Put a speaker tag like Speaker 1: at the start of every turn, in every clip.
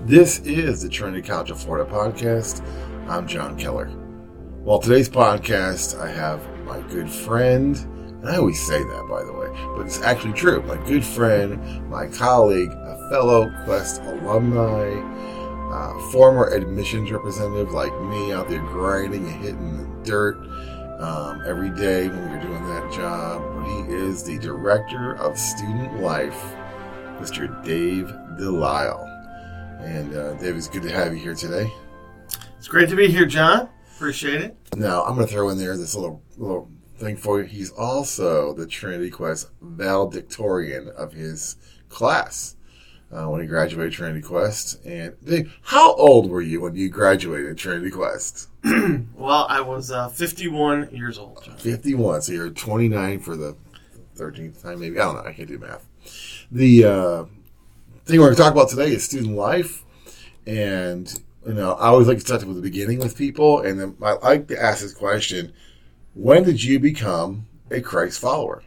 Speaker 1: This is the Trinity College of Florida podcast. I'm John Keller. Well, today's podcast, I have my good friend, and I always say that, by the way, but it's actually true. My good friend, my colleague, a fellow Quest alumni, former admissions representative like me out there grinding and hitting the dirt every day when we were doing that job. He is the Director of Student Life, Mr. Dave Delisle. And Dave, it's good to have you here today.
Speaker 2: It's great to be here, John. Appreciate it.
Speaker 1: Now, I'm going to throw in there this little thing for you. He's also the Trinity Quest valedictorian of his class when he graduated Trinity Quest. And Dave, how old were you when you graduated Trinity Quest?
Speaker 2: Well, I was 51 years old, John.
Speaker 1: 51, so you're 29 for the 13th time, maybe. I don't know. I can't do math. The thing we're going to talk about today is student life. And, I always like to start with the beginning with people. And then I like to ask this question: when did you become a Christ follower?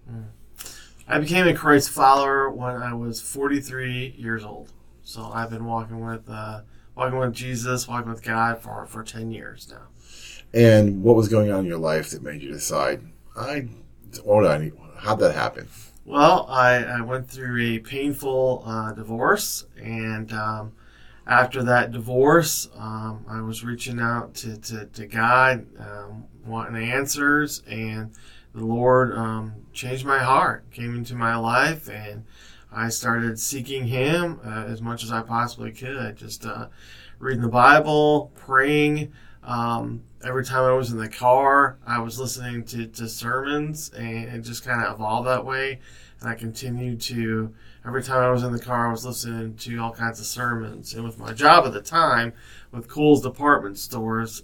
Speaker 2: I became a Christ follower when I was 43 years old. So I've been walking with Jesus, walking with God for 10 years now.
Speaker 1: And what was going on in your life that made you decide, how'd that happen?
Speaker 2: Well, I went through a painful divorce, and after that divorce, I was reaching out to God, wanting answers, and the Lord changed my heart, came into my life, and I started seeking Him as much as I possibly could, just reading the Bible, praying. Every time I was in the car, I was listening to sermons, and it just kind of evolved that way. And I continued to, every time I was in the car, I was listening to all kinds of sermons. And with my job at the time, with Kohl's department stores,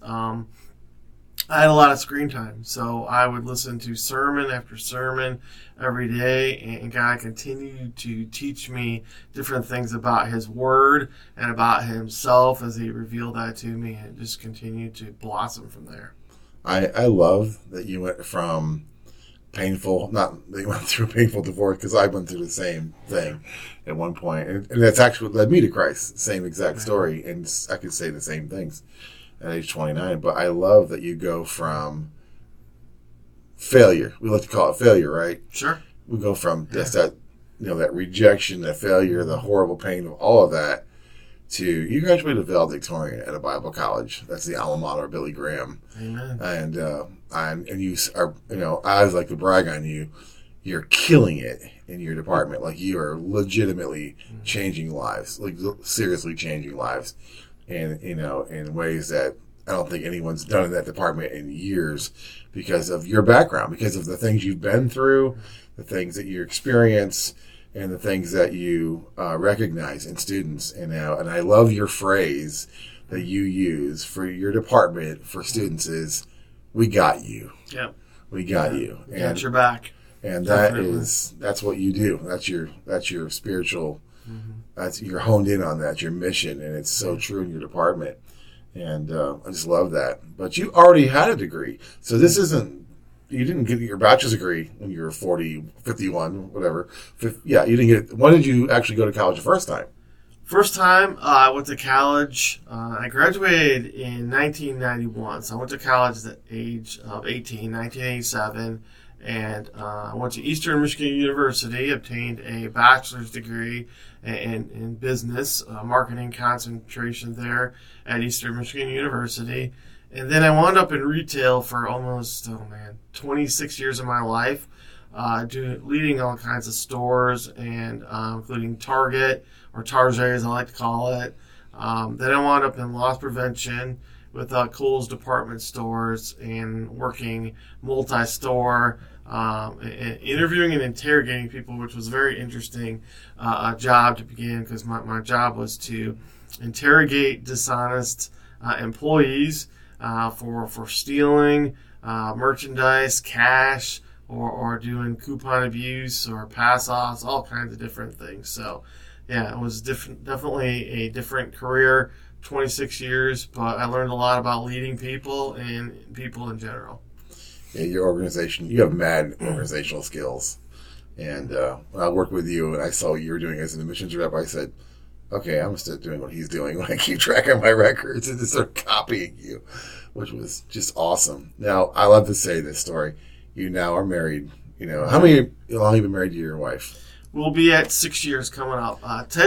Speaker 2: I had a lot of screen time. So I would listen to sermon after sermon every day, and God continued to teach me different things about His Word and about Himself as He revealed that to me, and it just continued to blossom from there.
Speaker 1: I love that you went from not that you went through a painful divorce, because I went through the same thing at one point, and that's actually what led me to Christ. Same exact story, and I could say the same things at age 29. But I love that you go from failure. We like to call it failure, right?
Speaker 2: Sure.
Speaker 1: We go from just that rejection, that failure, the horrible pain of all of that, to you graduated valedictorian at a Bible college. That's the alma mater of Billy Graham.
Speaker 2: Amen.
Speaker 1: And you are, I always like to brag on you. You're killing it in your department. Like, you are legitimately changing lives, like seriously changing lives, and in ways that I don't think anyone's done in that department in years, because of your background, because of the things you've been through, the things that you experience, and the things that you recognize in students. And I love your phrase that you use for your department for students is, "We got you."
Speaker 2: Yep.
Speaker 1: We got you.
Speaker 2: We got your back.
Speaker 1: And
Speaker 2: Definitely.
Speaker 1: that's what you do. That's your spiritual. You're honed in on that, your mission, and it's so true in your department. And I just love that. But you already had a degree, so this isn't. You didn't get your bachelor's degree when you were 40, 51, whatever. Yeah, you didn't get it. When did you actually go to college the first time?
Speaker 2: First time I went to college, I graduated in 1991. So I went to college at the age of 18, 1987. And I went to Eastern Michigan University, obtained a bachelor's degree in business, marketing concentration there at Eastern Michigan University. And then I wound up in retail for almost, 26 years of my life, leading all kinds of stores, and including Target, or Target as I like to call it. Then I wound up in loss prevention with Kohl's department stores, and working multi-store, interviewing and interrogating people, which was a very interesting job to begin, because my job was to interrogate dishonest employees for stealing merchandise, cash, or doing coupon abuse or pass-offs, all kinds of different things. So, yeah, it was definitely a different career, 26 years, but I learned a lot about leading people and people in general.
Speaker 1: Yeah, your organization, you have mad organizational skills. And when I worked with you and I saw what you were doing as an admissions rep, I said, okay, I'm going to start doing what he's doing when I keep track of my records and just start copying you, which was just awesome. Now, I love to say this story. You now are married. How long have you been married to your wife?
Speaker 2: We'll be at 6 years coming up.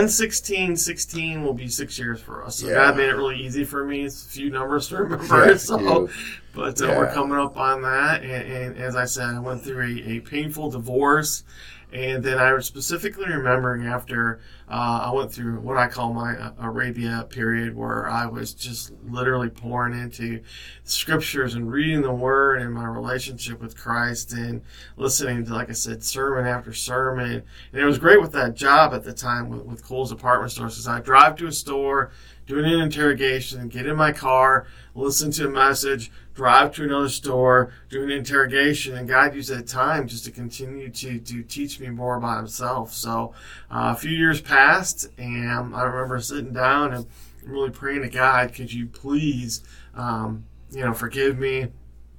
Speaker 2: 10/16/16 will be 6 years for us. So God made it really easy for me. It's a few numbers to remember. But we're coming up on that. And as I said, I went through a painful divorce. And then I was specifically remembering after I went through what I call my Arabia period, where I was just literally pouring into scriptures and reading the Word and my relationship with Christ and listening to, like I said, sermon after sermon. And it was great with that job at the time with Kohl's Department Stores, because I drive to a store, doing an interrogation, get in my car, listen to a message, drive to another store, do an interrogation, and God used that time just to continue to teach me more about himself. So a few years passed, and I remember sitting down and really praying to God, could you please, forgive me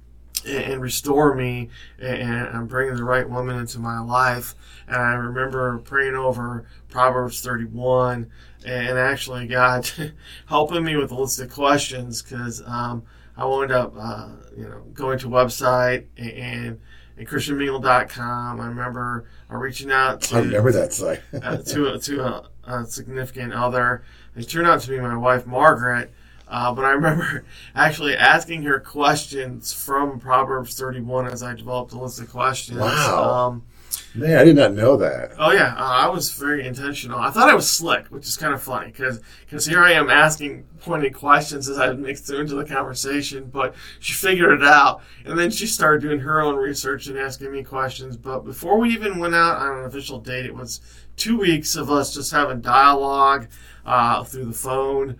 Speaker 2: and restore me and bring the right woman into my life. And I remember praying over Proverbs 31 and actually God helping me with a list of questions, because I wound up, going to a website and ChristianMingle.com. I remember reaching out to...
Speaker 1: I remember that site.
Speaker 2: to a significant other. It turned out to be my wife, Margaret. But I remember actually asking her questions from Proverbs 31 as I developed a list of questions.
Speaker 1: Wow. Man, I did not know that.
Speaker 2: Oh, yeah. I was very intentional. I thought I was slick, which is kind of funny, because here I am asking pointed questions as I mixed it into the conversation, but she figured it out. And then she started doing her own research and asking me questions. But before we even went out on an official date, it was 2 weeks of us just having dialogue through the phone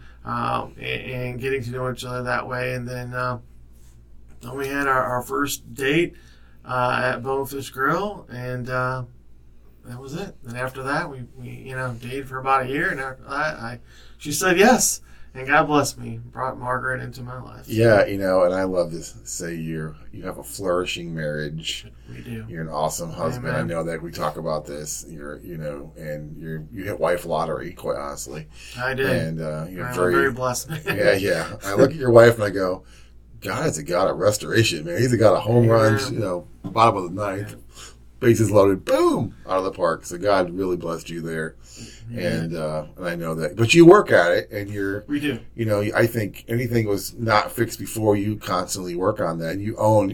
Speaker 2: and getting to know each other that way. And then we had our first date at Bonefish Grill, and that was it. And after that, we dated for about a year, and after that, she said yes, and God bless me, brought Margaret into my life.
Speaker 1: Yeah, and I love to say you have a flourishing marriage.
Speaker 2: We do.
Speaker 1: You're an awesome husband. Amen. I know that we talk about this. And you hit wife lottery, quite honestly.
Speaker 2: I did.
Speaker 1: And you're
Speaker 2: I'm very blessed.
Speaker 1: Yeah. I look at your wife and I go, God is a God of restoration, man. He's a God of home runs, bottom of the ninth, bases loaded, boom, out of the park. So God really blessed you there. And I know that. But you work at it, and
Speaker 2: we do.
Speaker 1: I think anything was not fixed before, you constantly work on that. And you own,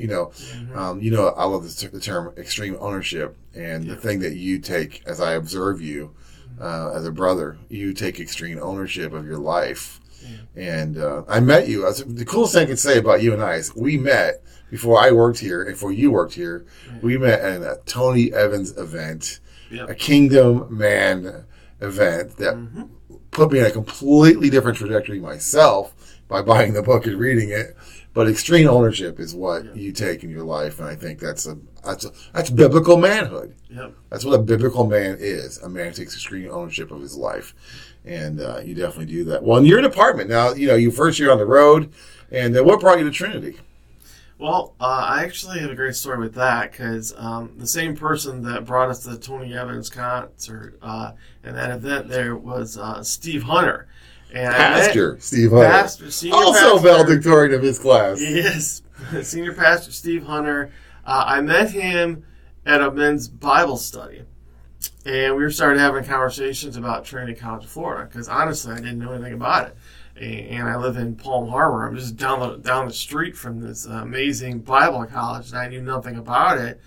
Speaker 1: I love the term extreme ownership. And the thing that you take, as I observe you, as a brother, you take extreme ownership of your life. And I met you. The coolest thing I can say about you and I is we met before I worked here and before you worked here. We met at a Tony Evans event, a Kingdom Man event that put me on a completely different trajectory myself by buying the book and reading it. But extreme ownership is what you take in your life, and I think that's biblical manhood.
Speaker 2: Yep.
Speaker 1: That's what a biblical man is. A man who takes extreme ownership of his life. And you definitely do that. Well, in your department now, you first year on the road, and what brought you to Trinity?
Speaker 2: Well, I actually have a great story with that, because the same person that brought us to the Tony Evans concert and that event there was Steve Hunter. And
Speaker 1: Pastor Steve Hunter. Also valedictorian of his class.
Speaker 2: Yes, Senior Pastor Steve Hunter. I met him at a men's Bible study. And we started having conversations about Trinity College of Florida, because honestly, I didn't know anything about it. And I live in Palm Harbor. I'm just down the street from this amazing Bible college, and I knew nothing about it.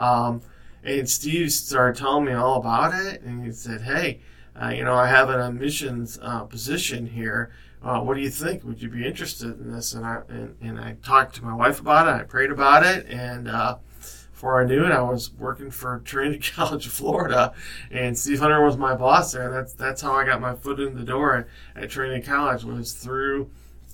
Speaker 2: And Steve started telling me all about it, and he said, "Hey, I have an admissions position here. What do you think? Would you be interested in this?" And I talked to my wife about it. I prayed about it, and before I knew it, I was working for Trinity College of Florida, and Steve Hunter was my boss there. And that's how I got my foot in the door at Trinity College, was through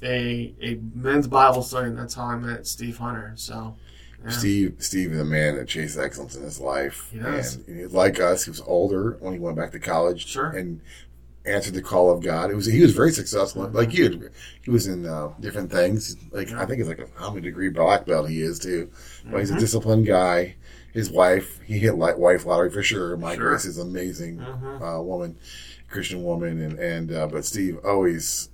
Speaker 2: a men's Bible study, and that's how I met Steve Hunter. So, yeah. Steve
Speaker 1: is a man that chased excellence in his life.
Speaker 2: He does.
Speaker 1: And like us, he was older when he went back to college.
Speaker 2: Sure.
Speaker 1: And answered the call of God. He was very successful. Mm-hmm. Like you, he was in different things. Like I think it's like how many degree black belt he is too. But he's a disciplined guy. His wife, he hit wife lottery for sure. My Grace is an amazing woman. Christian woman, but Steve always,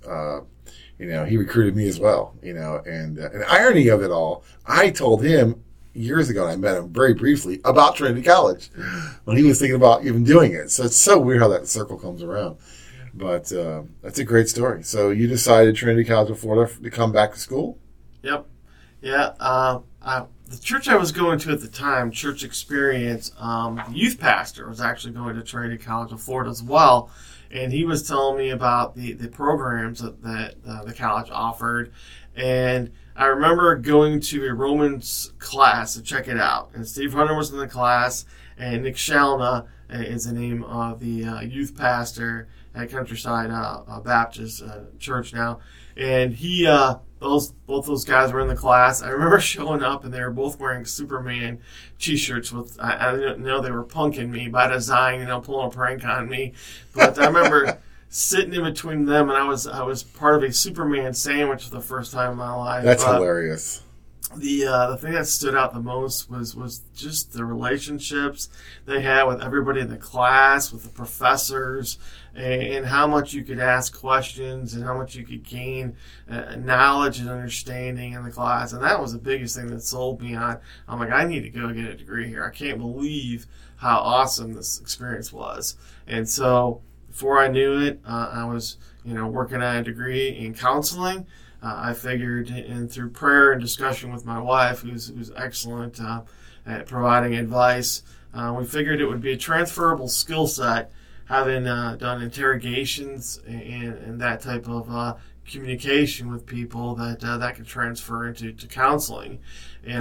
Speaker 1: he recruited me as well, and the irony of it all, I told him years ago, and I met him very briefly, about Trinity College when he was thinking about even doing it. So it's so weird how that circle comes around. But that's a great story. So you decided Trinity College of Florida to come back to school?
Speaker 2: Yep. Yeah. The church I was going to at the time, Church Experience, the youth pastor was actually going to Trinity College of Florida as well. And he was telling me about the programs that the college offered. And I remember going to a Romans class to check it out. And Steve Hunter was in the class, and Nick Shalna is the name of the youth pastor at Countryside Baptist Church now. And he, both those guys were in the class. I remember showing up, and they were both wearing Superman T-shirts with, I didn't know they were punking me by design, pulling a prank on me. But I remember sitting in between them, and I was part of a Superman sandwich for the first time in my life.
Speaker 1: That's hilarious.
Speaker 2: The thing that stood out the most was just the relationships they had with everybody in the class, with the professors, and how much you could ask questions and how much you could gain knowledge and understanding in the class. And that was the biggest thing that sold me on. I'm like, I need to go get a degree here. I can't believe how awesome this experience was. And so before I knew it, I was working on a degree in counseling. I figured, and through prayer and discussion with my wife, who's excellent at providing advice, we figured it would be a transferable skill set, having done interrogations and that type of communication with people that could transfer into counseling. And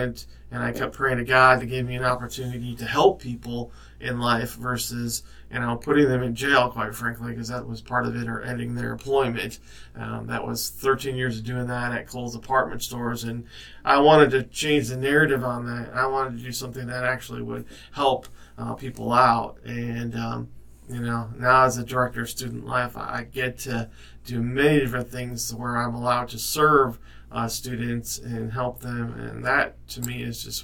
Speaker 2: I kept praying to God to give me an opportunity to help people in life versus putting them in jail, quite frankly, because that was part of it, or ending their employment. That was 13 years of doing that at Kohl's Department Stores, and I wanted to change the narrative on that. I wanted to do something that actually would help people out. And now as a director of student life, I get to do many different things where I'm allowed to serve students and help them, and that to me is just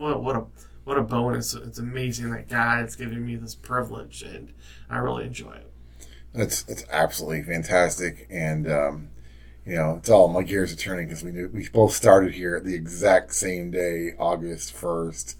Speaker 2: what a bonus. It's amazing that God is giving me this privilege, and I really enjoy it.
Speaker 1: It's absolutely fantastic, and it's all my gears are turning because we both started here at the exact same day, August 1st,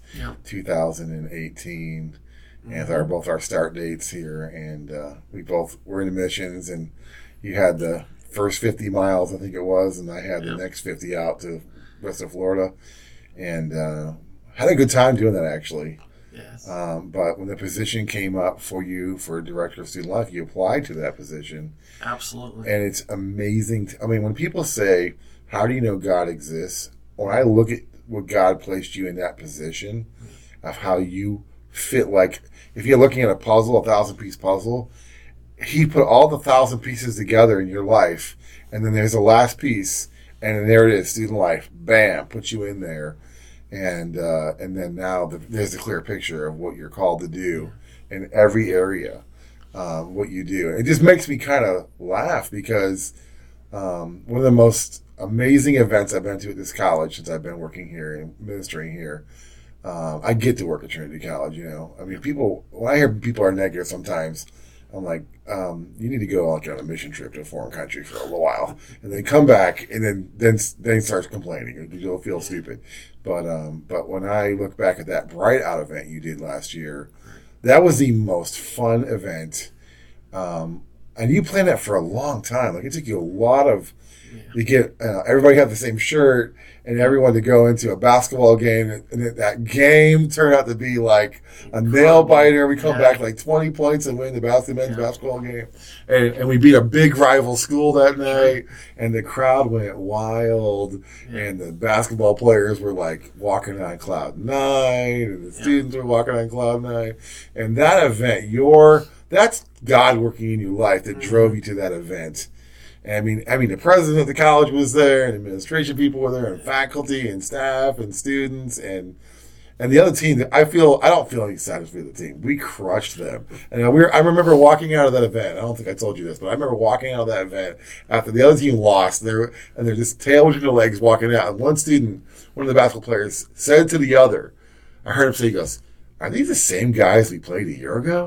Speaker 1: 2018, and both our start dates here, and we both were in missions, and you had the first 50 miles, I think it was, and I had the next 50 out to west of Florida, and had a good time doing that, actually.
Speaker 2: Yes.
Speaker 1: But when the position came up for you for Director of Student Life, you applied to that position.
Speaker 2: Absolutely.
Speaker 1: And it's amazing. When people say, how do you know God exists? When I look at what God placed you in that position, of how you fit, like, if you're looking at a puzzle, a 1,000-piece puzzle, He put all the 1,000 pieces together in your life, and then there's a last piece, and then there it is, student life. Bam, put you in there. And then now there's a clear picture of what you're called to do in every area, what you do. It just makes me kind of laugh because one of the most amazing events I've been to at this college since I've been working here and ministering here, I get to work at Trinity College, people, when I hear people are negative sometimes, I'm like, you need to go on a mission trip to a foreign country for a little while, and then come back, and then start complaining, or you'll feel stupid. But when I look back at that Bright Out event you did last year, that was the most fun event. And you planned that for a long time. Like, it took you a lot of, you get, everybody had the same shirt, and everyone to go into a basketball game, and that game turned out to be like a nail biter. We come back like 20 points and win the men's basketball game, and we beat a big rival school that night, and the crowd went wild, and the basketball players were like walking on cloud nine, and the students were walking on cloud nine, and that event, that's God working in your life that drove you to that event. I mean, the president of the college was there, and administration people were there, and faculty, and staff, and students, and the other team. I don't feel any sadness with the team. We crushed them, and I remember walking out of that event. I don't think I told you this, but I remember walking out of that event after the other team lost. They're just tail between their legs walking out, and one of the basketball players, said to the other, I heard him say, he goes, "Are these the same guys we played a year ago?"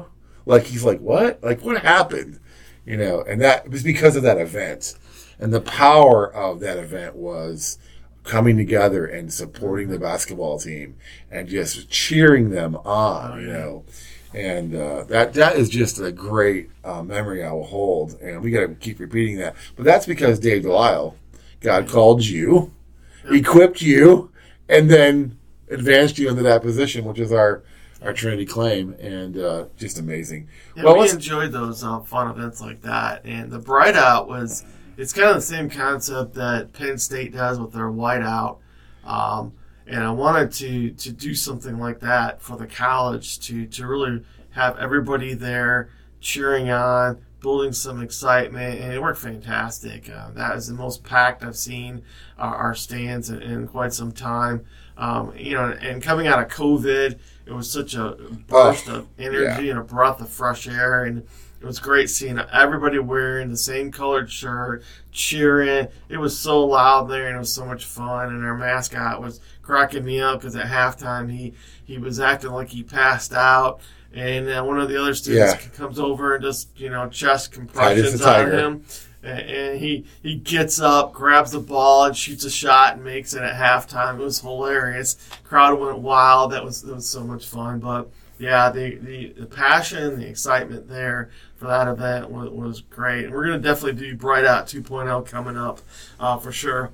Speaker 1: Like, he's like, what? Like, what happened? You know, and that was because of that event. And the power of that event was coming together and supporting the basketball team and just cheering them on, you know. And that is just a great memory I will hold. And we got to keep repeating that. But that's because Dave Delisle, God called you, equipped you, and then advanced you into that position, which is our Trinity claim, and just amazing.
Speaker 2: Yeah, well, we enjoyed those fun events like that. And the Bright Out it's kind of the same concept that Penn State does with their whiteout. And I wanted to do something like that for the college to really have everybody there cheering on, building some excitement, and it worked fantastic. That was the most packed I've seen our stands in quite some time. And coming out of COVID, it was such a burst of energy and a breath of fresh air, and it was great seeing everybody wearing the same colored shirt, cheering. It was so loud there, and it was so much fun. And our mascot was cracking me up because at halftime he was acting like he passed out. And one of the other students comes over and does, chest compressions on him. And he gets up, grabs the ball, and shoots a shot and makes it at halftime. It was hilarious. Crowd went wild. That was so much fun. But yeah, the passion, the excitement there for that event was great. And we're going to definitely do Bright Out 2.0 coming up for sure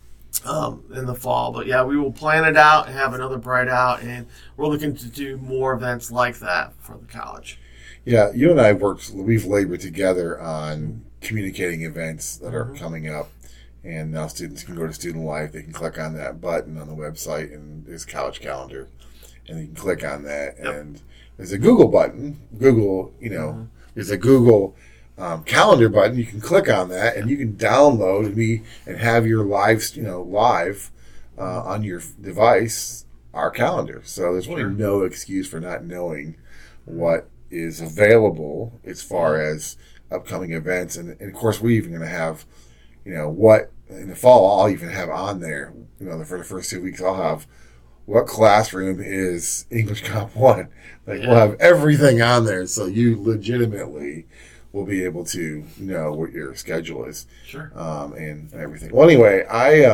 Speaker 2: in the fall. But yeah, we will plan it out and have another Bright Out, and we're looking to do more events like that for the college.
Speaker 1: Yeah, you and I we've labored together on communicating events that are coming up, and now students can go to Student Life. They can click on that button on the website, and there's college calendar, and you can click on that. And there's a Google button. There's a Google calendar button. You can click on that, and you can download and have your live on your device our calendar. So there's really no excuse for not knowing what is available as far as upcoming events. And of course, we're even going to have, what in the fall I'll even have on there, for the first 2 weeks I'll have what classroom is English Comp 1. We'll have everything on there, so you legitimately will be able to know what your schedule is.
Speaker 2: Sure.
Speaker 1: And everything. Well, anyway, I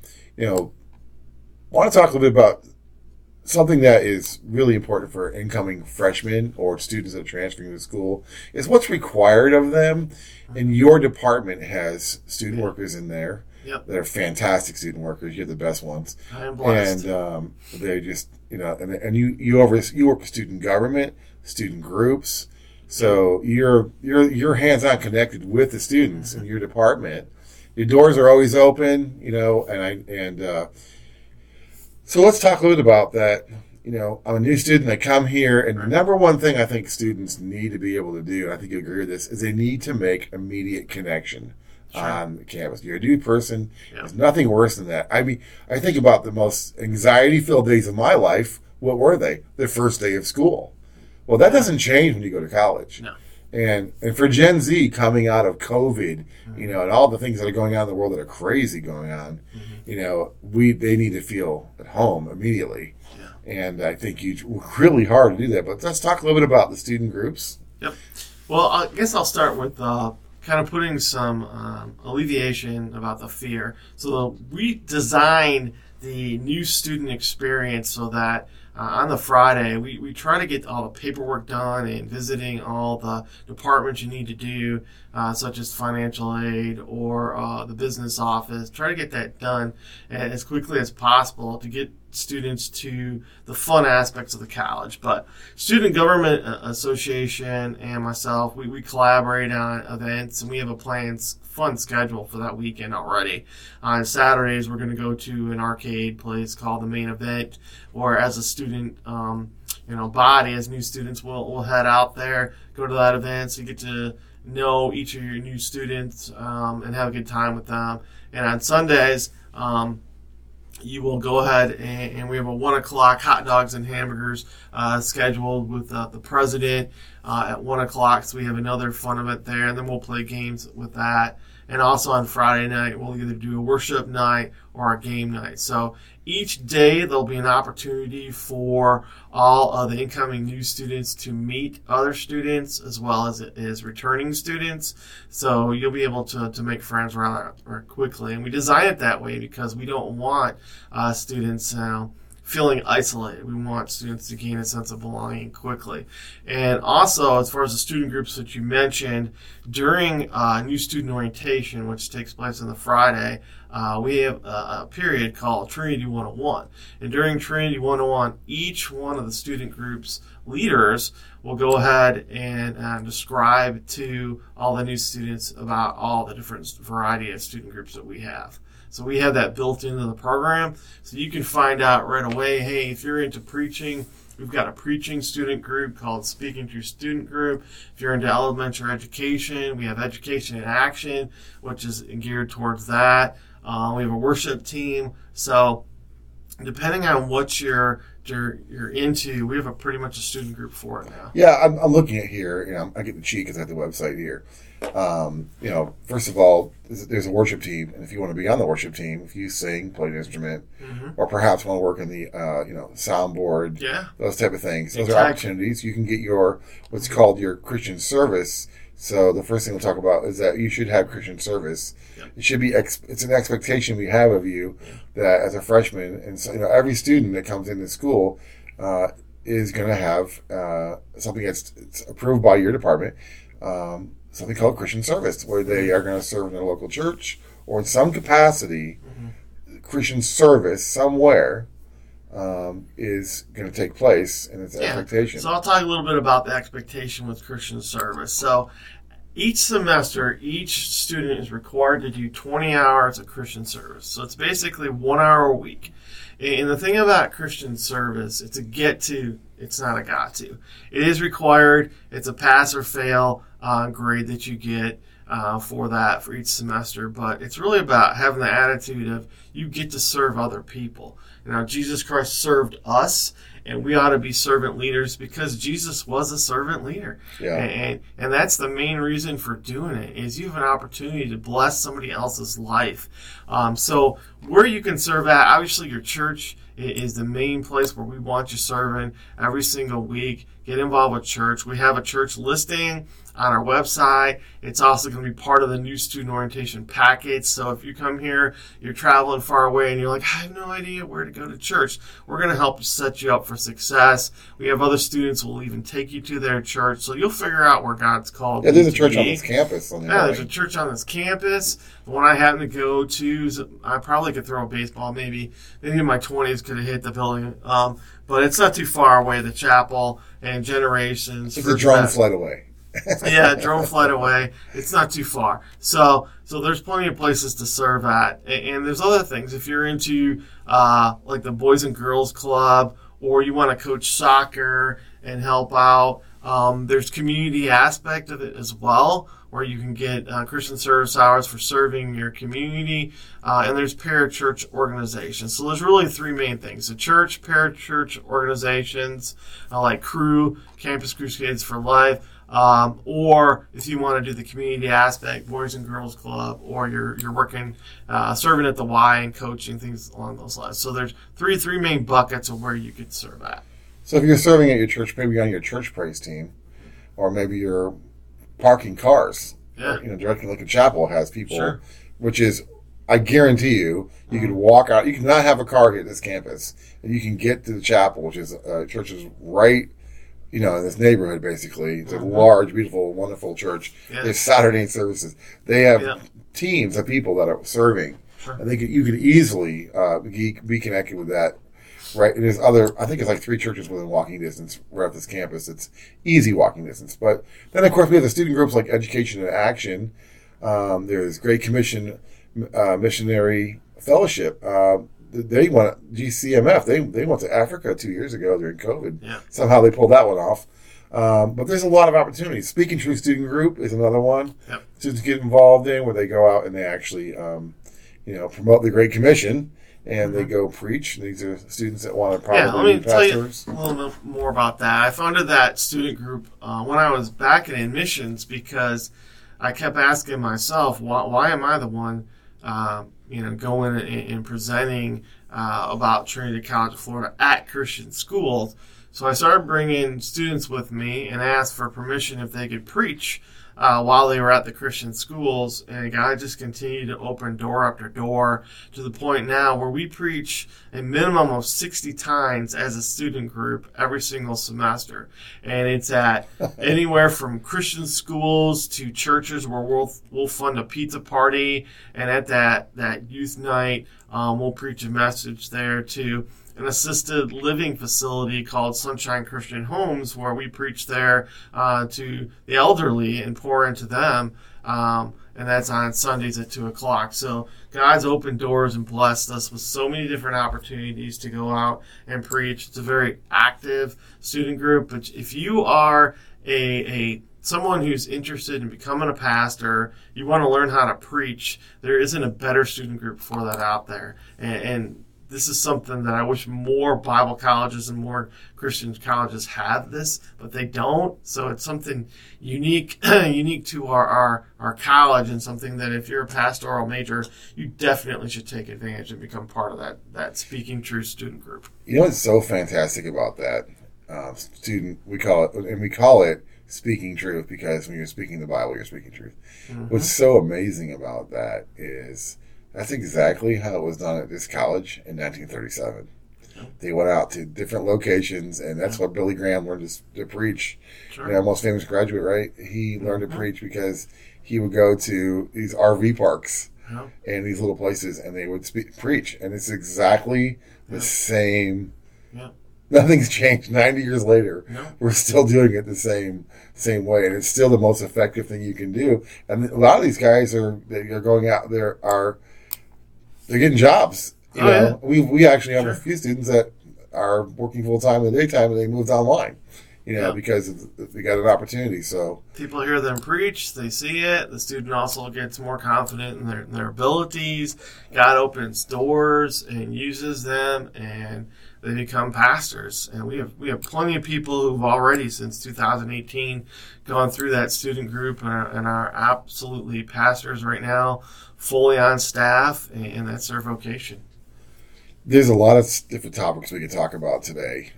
Speaker 1: want to talk a little bit about something that is really important for incoming freshmen or students that are transferring to school is what's required of them. And your department has student workers in there.
Speaker 2: Yep.
Speaker 1: They're fantastic student workers. You're the best ones.
Speaker 2: I am blessed.
Speaker 1: And they just, and you work with student government, student groups. So you're hands-on connected with the students in your department. Your doors are always open, so let's talk a little bit about that. I'm a new student. I come here, and the number one thing I think students need to be able to do, and I think you agree with this, is they need to make immediate connection on the campus. You're a new person. There's nothing worse than that. I mean, I think about the most anxiety-filled days of my life. What were they? The first day of school. Well, that doesn't change when you go to college.
Speaker 2: No.
Speaker 1: And for Gen Z coming out of COVID, and all the things that are going on in the world that are crazy going on, they need to feel at home immediately. Yeah. And I think you work really hard to do that. But let's talk a little bit about the student groups.
Speaker 2: Yep. Well, I guess I'll start with kind of putting some alleviation about the fear. So we designed the new student experience so that on the Friday, we try to get all the paperwork done and visiting all the departments you need to do, such as financial aid or the business office. Try to get that done as quickly as possible to get students to the fun aspects of the college. But Student Government Association and myself, we collaborate on events, and we have a fun schedule for that weekend already. On Saturdays, we're going to go to an arcade place called The Main Event, or as a student body, as new students, we'll head out there, go to that event, so you get to know each of your new students and have a good time with them. And on Sundays, you will go ahead and we have a 1 o'clock hot dogs and hamburgers scheduled with the president at 1 o'clock. So we have another fun event there, and then we'll play games with that. And also on Friday night, we'll either do a worship night or a game night. So each day there'll be an opportunity for all of the incoming new students to meet other students as well as returning students. So you'll be able to make friends rather quickly. And we design it that way because we don't want students feeling isolated. We want students to gain a sense of belonging quickly. And also, as far as the student groups that you mentioned, during new student orientation, which takes place on the Friday, we have a period called Trinity 101. And during Trinity 101, each one of the student groups leaders will go ahead and describe to all the new students about all the different variety of student groups that we have. So we have that built into the program, so you can find out right away, hey, if you're into preaching, we've got a preaching student group called Speaking to Your Student Group. If you're into elementary education, we have Education in Action, which is geared towards that. We have a worship team. So depending on what you're into, we have pretty much a student group for it now.
Speaker 1: Yeah, I'm looking at here. I get the cheat because I have the website here. First of all, there's a worship team, and if you want to be on the worship team, if you sing, play an instrument, or perhaps want to work in the soundboard, those type of things, those are opportunities. You can get what's called your Christian service. So the first thing we'll talk about is that you should have Christian service. Yep. It should be it's an expectation we have of you that as a freshman, and so every student that comes into school is going to have something it's approved by your department. Something called Christian service, where they are going to serve in their local church or in some capacity. Christian service somewhere is going to take place, and it's an expectation.
Speaker 2: So I'll talk a little bit about the expectation with Christian service. So each semester, each student is required to do 20 hours of Christian service. So it's basically 1 hour a week. And the thing about Christian service, it's a get to, it's not a got to. It is required. It's a pass or fail grade that you get for each semester. But it's really about having the attitude of you get to serve other people. Jesus Christ served us, and we ought to be servant leaders because Jesus was a servant leader. Yeah. And that's the main reason for doing it, is you have an opportunity to bless somebody else's life. So where you can serve at, obviously your church is the main place where we want you serving every single week. Get involved with church. We have a church listing on our website. It's also going to be part of the new student orientation package. So if you come here, you're traveling far away, and you're like, I have no idea where to go to church, we're going to help set you up for success. We have other students who will even take you to their church, so you'll figure out where God's called you.
Speaker 1: Yeah, there's a church on this campus.
Speaker 2: There's a church on this campus. The one I happen to go to, I probably could throw a baseball. Maybe in my 20s could have hit the building. But it's not too far away, the chapel, and Generations.
Speaker 1: It's a drone flight away.
Speaker 2: Yeah, drone flight away. It's not too far. So there's plenty of places to serve at. And there's other things. If you're into like the Boys and Girls Club, or you want to coach soccer and help out, there's community aspect of it as well, where you can get Christian service hours for serving your community. And there's parachurch organizations. So there's really three main things: the church, parachurch organizations like Cru, Campus Crusades for Life, or if you want to do the community aspect, Boys and Girls Club, or you're working, serving at the Y and coaching, things along those lines. So there's three main buckets of where you could serve at.
Speaker 1: So if you're serving at your church, maybe on your church praise team, or maybe you're parking cars, directing like a chapel has people, which is, I guarantee you can walk out, you cannot have a car at this campus, and you can get to the chapel, which is church is right, in this neighborhood, basically. It's a large, beautiful, wonderful church. Yeah. There's Saturday services. They have teams of people that are serving. Sure. And you could easily be connected with that. Right. And there's I think it's like 3 churches within walking distance right off this campus. It's easy walking distance. But then, of course, we have the student groups like Education in Action. There's Great Commission Missionary Fellowship. They went GCMF. They went to Africa 2 years ago during COVID. Yeah. Somehow they pulled that one off. But there's a lot of opportunities. Speaking True Student Group is another one to get involved in, where they go out and they actually, promote the Great Commission, and they go preach. These are students that want to probably be pastors.
Speaker 2: Tell you a little bit more about that. I founded that student group when I was back in admissions, because I kept asking myself, why am I the one going and presenting about Trinity College of Florida at Christian schools. So I started bringing students with me and asked for permission if they could preach while they were at the Christian schools. And God just continued to open door after door to the point now where we preach a minimum of 60 times as a student group every single semester. And it's at anywhere from Christian schools to churches where we'll fund a pizza party. And at that youth night, we'll preach a message there to an assisted living facility called Sunshine Christian Homes, where we preach there to the elderly and pour into them. And that's on Sundays at 2 o'clock. So God's opened doors and blessed us with so many different opportunities to go out and preach. It's a very active student group. But if you are someone who's interested in becoming a pastor, you want to learn how to preach, there isn't a better student group for that out there. And this is something that I wish more Bible colleges and more Christian colleges have this, but they don't. So it's something unique to our college, and something that if you're a pastoral major, you definitely should take advantage and become part of that Speaking Truth student group.
Speaker 1: You know what's so fantastic about that student? We call it Speaking Truth because when you're speaking the Bible, you're speaking truth. Mm-hmm. What's so amazing about that is that's exactly how it was done at this college in 1937. They went out to different locations, and that's what Billy Graham learned to preach. Sure. You know, most famous graduate, right? He learned to preach because he would go to these RV parks and these little places, and they would preach. And it's exactly the same. Yeah. Nothing's changed. 90 years later, we're still doing it the same way, and it's still the most effective thing you can do. And a lot of these guys are going out there they're getting jobs. You know, we actually have a few students that are working full time in the daytime, and they moved online. You know, because they got an opportunity. So
Speaker 2: people hear them preach, they see it. The student also gets more confident in their abilities. God opens doors and uses them, and they become pastors. And we have plenty of people who've already, since 2018, gone through that student group and are absolutely pastors right now, fully on staff, and that's their vocation.
Speaker 1: There's a lot of different topics we could talk about today,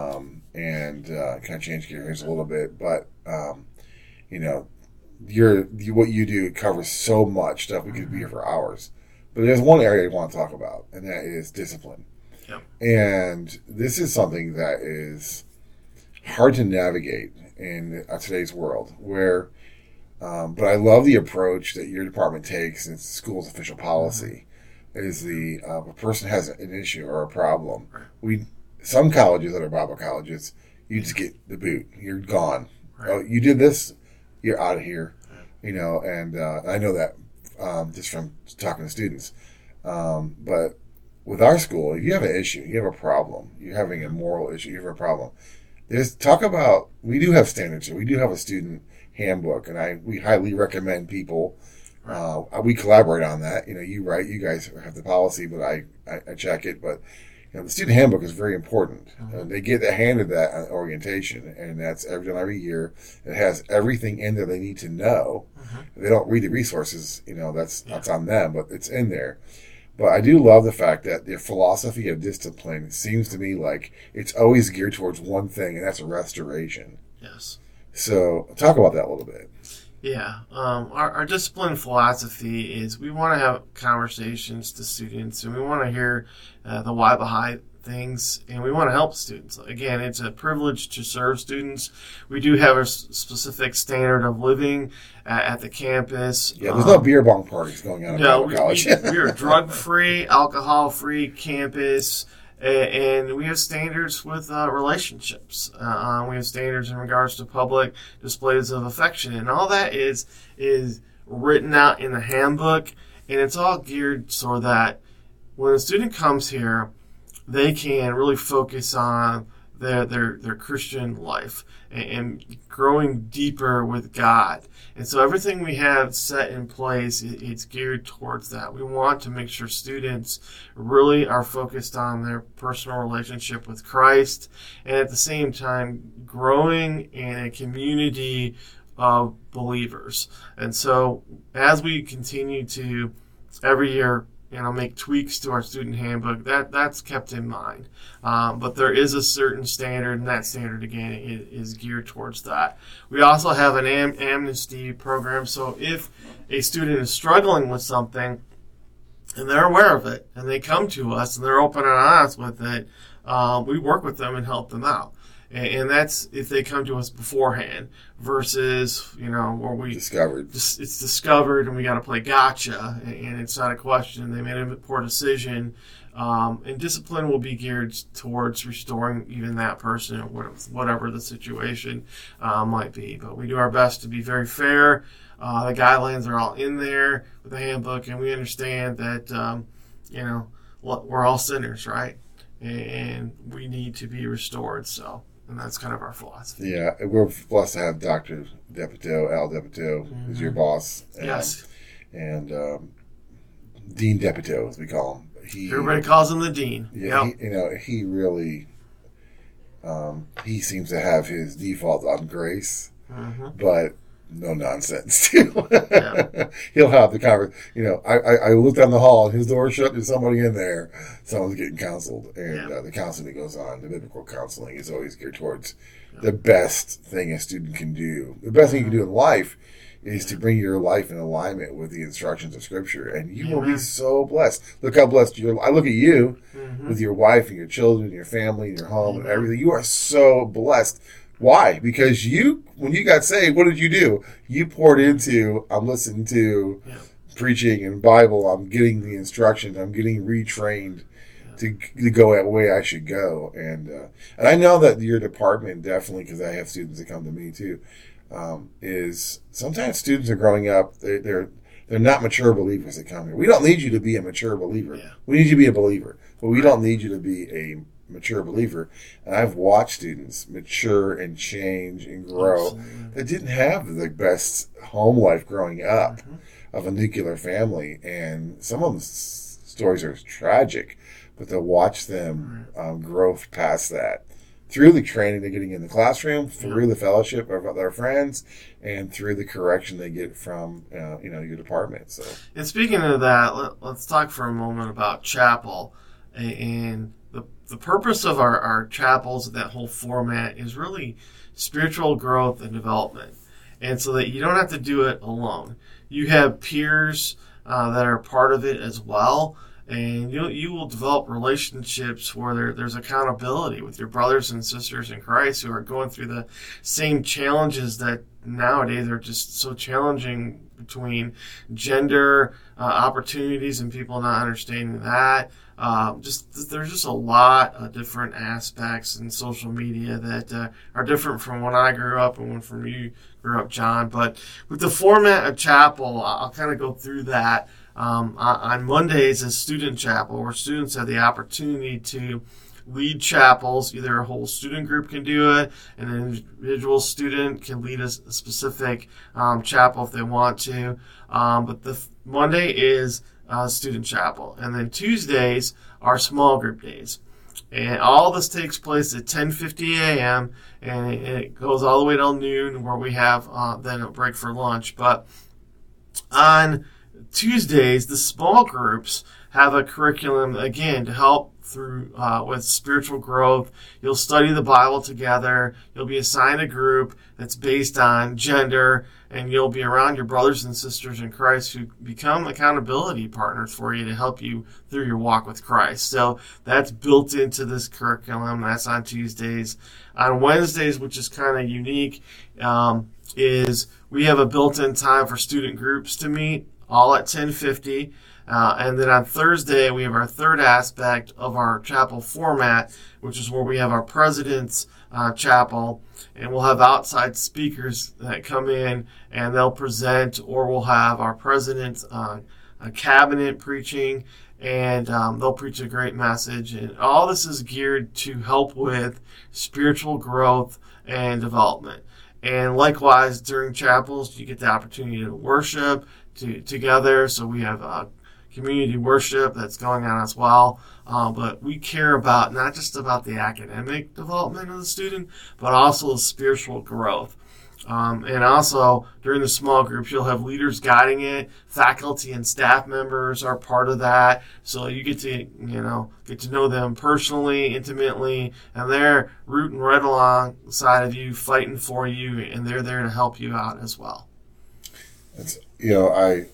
Speaker 1: and kind of change gears a little bit. But you know, what you do covers so much stuff. We could be here for hours. But there's one area I want to talk about, and that is discipline. Yep. And this is something that is hard to navigate in today's world. But I love the approach that your department takes, and it's the school's official policy. Is if a person has an issue or a problem, some colleges that are Bible colleges, you just get the boot. You're gone. Right. Oh, you did this, you're out of here. You know, and I know that just from talking to students. But with our school, if you have an issue, you have a problem, you're having a moral issue, you have a problem. We do have standards. We do have a student handbook, and we highly recommend people. We collaborate on that. You know, you guys have the policy, but I check it. But you know, the student handbook is very important. They get handed that on orientation, and that's done every year. It has everything in there they need to know. If they don't read the resources, you know, that's on them, but it's in there. But I do love the fact that the philosophy of discipline seems to me like it's always geared towards one thing, and that's restoration.
Speaker 2: Yes.
Speaker 1: So talk about that a little bit.
Speaker 2: Yeah. Our discipline philosophy is we want to have conversations to students, and we want to hear the why behind things, and we want to help students. Again, it's a privilege to serve students. We do have a specific standard of living at the campus.
Speaker 1: Yeah, there's no beer bong parties going on at college.
Speaker 2: We are drug-free, alcohol-free campus. And we have standards with relationships. We have standards in regards to public displays of affection. And all that is written out in the handbook. And it's all geared so that when a student comes here, they can really focus on their Christian life and growing deeper with God. And so everything we have set in place, it's geared towards that. We want to make sure students really are focused on their personal relationship with Christ, and at the same time growing in a community of believers. And so as we continue to every year make tweaks to our student handbook, that's kept in mind. But there is a certain standard, and that standard, again, is geared towards that. We also have an amnesty program, so if a student is struggling with something, and they're aware of it, and they come to us, and they're open and honest with it, we work with them and help them out. And that's if they come to us beforehand versus, where it's discovered and we got to play gotcha, and it's not a question. They made a poor decision, and discipline will be geared towards restoring even that person, whatever the situation might be. But we do our best to be very fair. The guidelines are all in there with the handbook, and we understand that, we're all sinners, right? And we need to be restored, and that's kind of our philosophy.
Speaker 1: Yeah, we're blessed to have Dr. Depito, Al Depito, who's your boss.
Speaker 2: Yes.
Speaker 1: And Dean Depito, as we call him.
Speaker 2: Everybody calls him the Dean.
Speaker 1: Yeah, yep. He really, he seems to have his default on grace, but no nonsense too. Yeah. He'll have the conversation. I looked down the hall and his door shut. There's somebody in there. Someone's getting counseled, and the counseling that goes on, the biblical counseling, is always geared towards the best thing a student can do. The best thing you can do in life is to bring your life in alignment with the instructions of Scripture, and you will be so blessed. Look how blessed you are. I look at you with your wife and your children, and your family, and your home, and everything. You are so blessed. Why? Because when you got saved, what did you do? You poured into, I'm listening to preaching and Bible, I'm getting the instructions, I'm getting retrained to go the way I should go. And I know that your department, definitely, because I have students that come to me too, is sometimes students are growing up, they're not mature believers that come here. We don't need you to be a mature believer. Yeah. We need you to be a believer, but we don't need you to be a mature believer. And I've watched students mature and change and grow that didn't have the best home life growing up of a nuclear family, and some of them stories are tragic, but to watch them grow past that through the training they're getting in the classroom, through the fellowship of their friends, and through the correction they get from your department. So,
Speaker 2: and speaking of that, let's talk for a moment about chapel. And the purpose of our chapels, that whole format, is really spiritual growth and development. And so that you don't have to do it alone. You have peers that are part of it as well. And you will develop relationships where there's accountability with your brothers and sisters in Christ who are going through the same challenges that nowadays are just so challenging, between gender opportunities and people not understanding that. There's just a lot of different aspects in social media that are different from when I grew up and when from you grew up, John. But with the format of chapel, I'll kind of go through that. On Mondays is student chapel, where students have the opportunity to lead chapels. Either a whole student group can do it, and an individual student can lead a specific chapel if they want to. But the Monday is student chapel, and then Tuesdays are small group days. And all this takes place at 10:50 a.m. and it goes all the way till noon, where we have then a break for lunch. But on Tuesdays, the small groups have a curriculum, again, to help through with spiritual growth. You'll study the Bible together. You'll be assigned a group that's based on gender, and you'll be around your brothers and sisters in Christ who become accountability partners for you to help you through your walk with Christ. So that's built into this curriculum. That's on Tuesdays. On Wednesdays, which is kind of unique, is we have a built-in time for student groups to meet, all at 10:50. And then on Thursday, we have our third aspect of our chapel format, which is where we have our president's chapel, and we'll have outside speakers that come in and they'll present, or we'll have our president's cabinet preaching, and they'll preach a great message. And all this is geared to help with spiritual growth and development. And likewise, during chapels, you get the opportunity to worship together. So we have community worship that's going on as well. But we care about not just about the academic development of the student, but also the spiritual growth. And also, during the small groups, you'll have leaders guiding it. Faculty and staff members are part of that. So you get to know them personally, intimately, and they're rooting right alongside of you, fighting for you, and they're there to help you out as well.
Speaker 1: You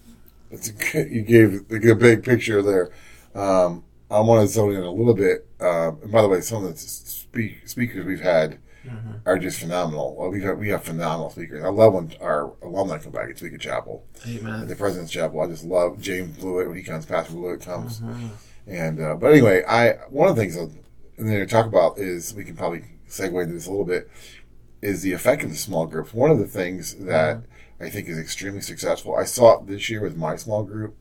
Speaker 1: gave a big picture there. I want to zone in a little bit. And by the way, some of the speakers we've had are just phenomenal. Well, we have phenomenal speakers. I love when our alumni come back and speak at chapel.
Speaker 2: Amen.
Speaker 1: At the President's Chapel. I just love James Blewett when he comes. Pastor Blewett comes. And but anyway, one of the things and then to talk about is, we can probably segue into this a little bit, is the effect of the small groups. One of the things that I think is extremely successful, I saw it this year with my small group,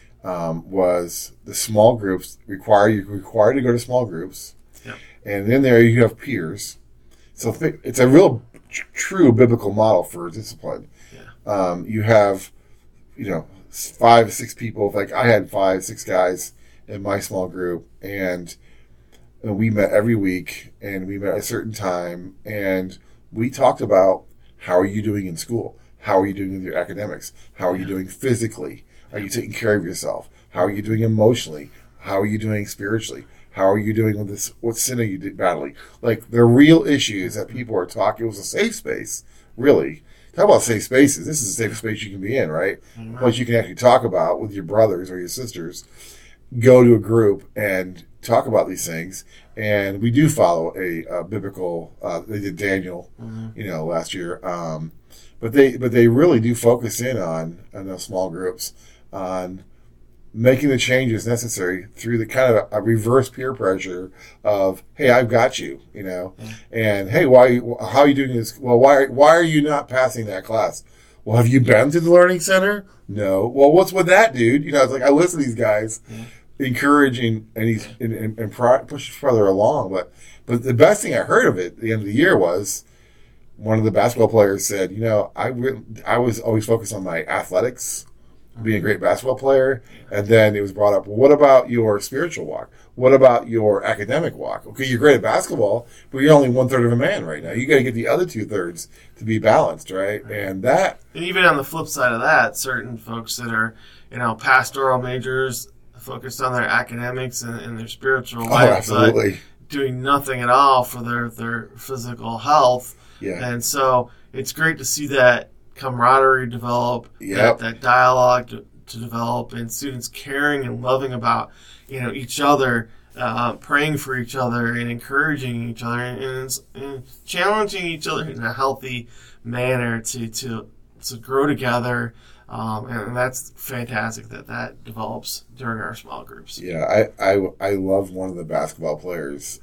Speaker 1: was the small groups you're required to go to small groups.
Speaker 2: Yep.
Speaker 1: And in there you have peers. So it's a real true biblical model for discipline.
Speaker 2: Yeah.
Speaker 1: You have, 5 or 6 people. Like I had 5, 6 guys in my small group, and we met every week, and we met at a certain time, and we talked about, how are you doing in school? How are you doing with your academics? How are you doing physically? Are you taking care of yourself? How are you doing emotionally? How are you doing spiritually? How are you doing with this? What sin are you battling? Like, the real issues that people are talking. It was a safe space, really. Talk about safe spaces. This is a safe space you can be in, right? What you can actually talk about with your brothers or your sisters. Go to a group and talk about these things. And we do follow a biblical. They did Daniel, last year. But they really do focus in on those small groups, on making the changes necessary through the kind of a reverse peer pressure of, hey, I've got you, and hey, how are you doing this? Well, why are you not passing that class? Well, have you been to the Learning Center? No. Well, what's with that, dude? It's like, I listen to these guys encouraging and push further along. But the best thing I heard of it at the end of the year was, one of the basketball players said, I was always focused on my athletics, being a great basketball player, and then it was brought up, well, what about your spiritual walk? What about your academic walk? Okay, you're great at basketball, but you're only 1/3 of a man right now. You got to get the other 2/3 to be balanced, right? And
Speaker 2: even on the flip side of that, certain folks that are, pastoral majors, focused on their academics and their spiritual life,
Speaker 1: absolutely,
Speaker 2: but doing nothing at all for their physical health.
Speaker 1: Yeah.
Speaker 2: And so it's great to see that camaraderie develop,
Speaker 1: Yep.
Speaker 2: that dialogue to develop, and students caring and loving about each other, praying for each other, and encouraging each other, and challenging each other in a healthy manner to grow together. And that's fantastic that develops during our small groups.
Speaker 1: Yeah, I love one of the basketball players.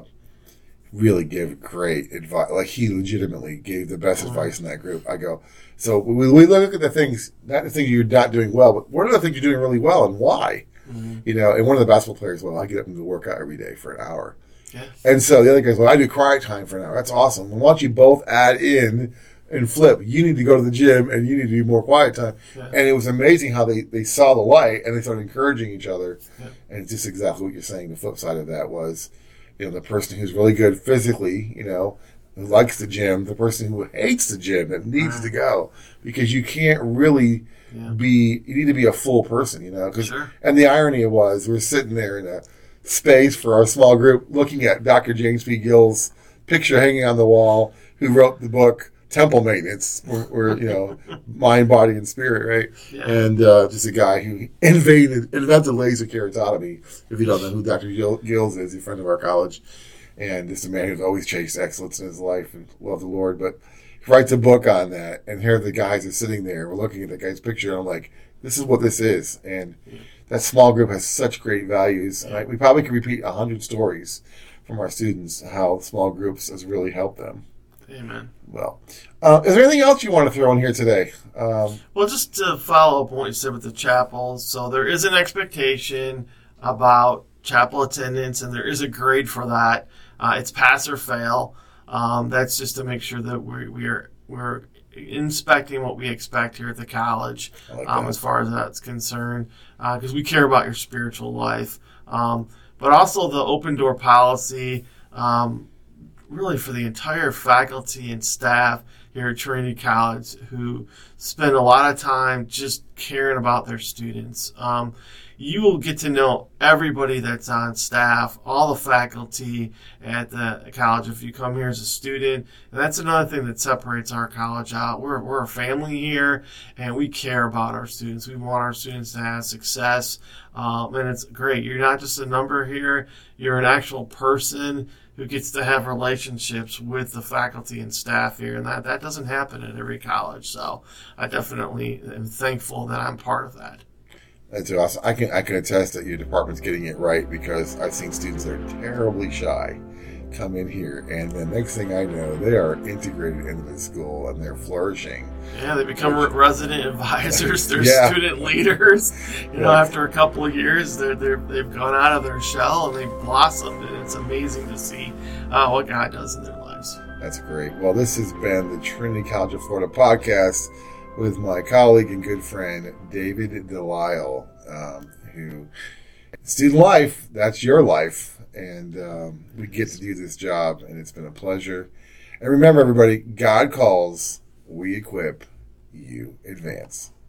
Speaker 1: Really give great advice. Like, he legitimately gave the best advice in that group. I go, so we look at the things, not the things you're not doing well, but what are the things you're doing really well and why? And one of the basketball players, well, I get up and go work out every day for an hour.
Speaker 2: Yeah.
Speaker 1: And so the other guys, well, I do quiet time for an hour. That's awesome. And why don't you both add in and flip? You need to go to the gym and you need to do more quiet time. Yeah. And it was amazing how they saw the light and they started encouraging each other. Yeah. And just exactly what you're saying. The flip side of that was, the person who's really good physically, who likes the gym, the person who hates the gym that needs to go, because you can't really you need to be a full person,
Speaker 2: Sure.
Speaker 1: And the irony was, we're sitting there in a space for our small group looking at Dr. James P. Gill's picture hanging on the wall, who wrote the book Temple Maintenance, or mind, body, and spirit, right?
Speaker 2: Yeah.
Speaker 1: And just a guy who invented laser keratotomy. If you don't know who Dr. Gills is, he's a friend of our college, and just a man who's always chased excellence in his life and loved the Lord. But he writes a book on that, and here the guys are sitting there. We're looking at the guy's picture, and I'm like, this is what this is. And that small group has such great values. And we probably could repeat 100 stories from our students how small groups has really helped them.
Speaker 2: Amen.
Speaker 1: Well, is there anything else you want to throw in here today?
Speaker 2: Well, just to follow up on what you said with the chapels. So there is an expectation about chapel attendance, and there is a grade for that. It's pass or fail. That's just to make sure that we're inspecting what we expect here at the college, as far as that's concerned, because we care about your spiritual life. But also the open door policy. really for the entire faculty and staff here at Trinity College who spend a lot of time just caring about their students. You will get to know everybody that's on staff, all the faculty at the college if you come here as a student. And that's another thing that separates our college out. We're a family here, and we care about our students. We want our students to have success, and it's great. You're not just a number here. You're an actual person who gets to have relationships with the faculty and staff here, and that doesn't happen at every college. So I definitely am thankful that I'm part of that.
Speaker 1: That's awesome. I can attest that your department's getting it right, because I've seen students that are terribly shy come in here, and the next thing I know, they are integrated into the school and they're flourishing.
Speaker 2: Yeah, they become resident advisors. They're student leaders. After a couple of years, they've gone out of their shell and they've blossomed, and it's amazing to see what God does in their lives.
Speaker 1: That's great. Well, this has been the Trinity College of Florida podcast with my colleague and good friend, David Delisle, who, student life, that's your life. And we get to do this job, and it's been a pleasure. And remember, everybody, God calls, we equip, you advance.